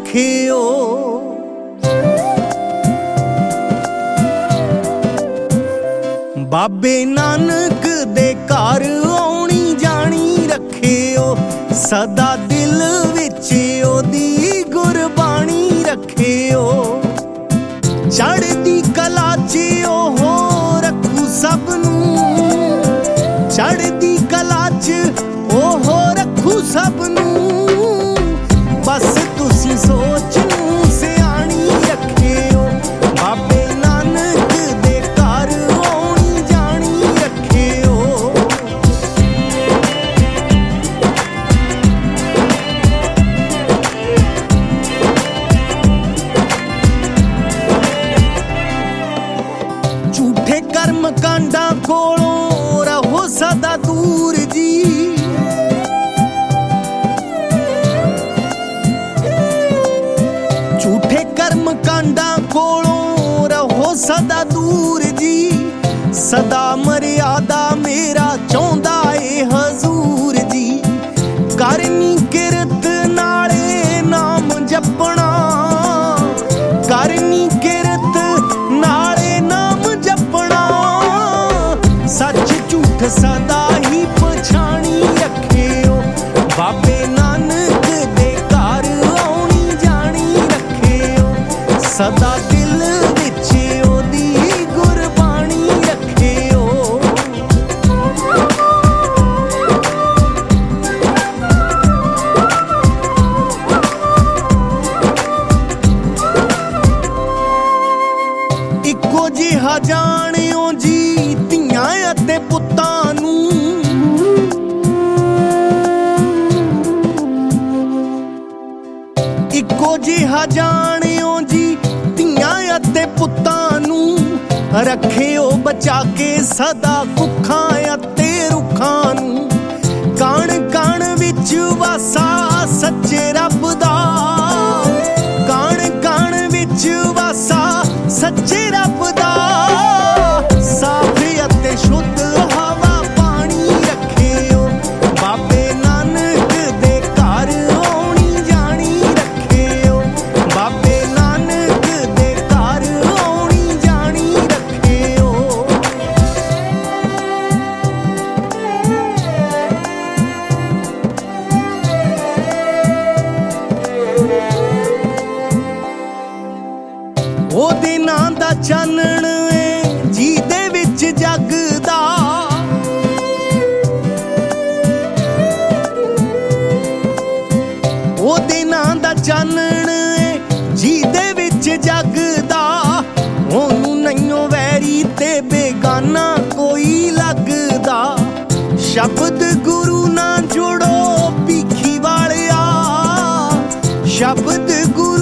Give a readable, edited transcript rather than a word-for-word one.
रखियो। बाबे नानक दे घर आउणी जानी रखियो, सदा दिल विच ओदी गुरबाणी रखियो। चढ़दी कला च ओहो रखू सबनूं, चढ़दी कला च ओहो रखू सबनूं। बस तुसी सोच नूं सियाणी रखियो, बाबे नानक दे घर आउणी जानी रखियो। झूठे कर्म कांडां कोलों रहो सदा दूर जी, झूठे कर्म कांडां कोलों रहो सदा दूर जी। सदा मर्यादा मेरा चाहुंदा ए हजूर जी। करनी किरत नाले नाम जपना, करनी किरत नाले नाम जपना। सच झूठ सदा ही पछाणी रखियो, बाबे नानक दे घर आउणी जानी रखियो। सदा दिल विच ओदी गुरबाणी रखियो। इक्को जिहा जाणियो जी धीआं अते पुत्तां नूं, इक्को जिहा जाणियो जी धीआं अते पुत्तां नूं। रखियो बचा के सदा कुखां अते रुखां नूं। कण कण विच वासा सच्चे रब दा, कण कण विच वासा सच्चे रब दा। साफ अते शुद्ध हवा पानी रखियो, बाबे नानक दे घर आउणी जानी रखियो। बाबे नानक दे घर आउणी जानी रखियो। ओदे नां दा चानण ए जीदे विच जगदा, ओदे नां दा चानण ए जीदे विच जगदा। ओनू नइयों वैरी ते बेगाना कोई लगदा। शब्द गुरु ना जुड़ो भीखी वालिया, शब्द गुरु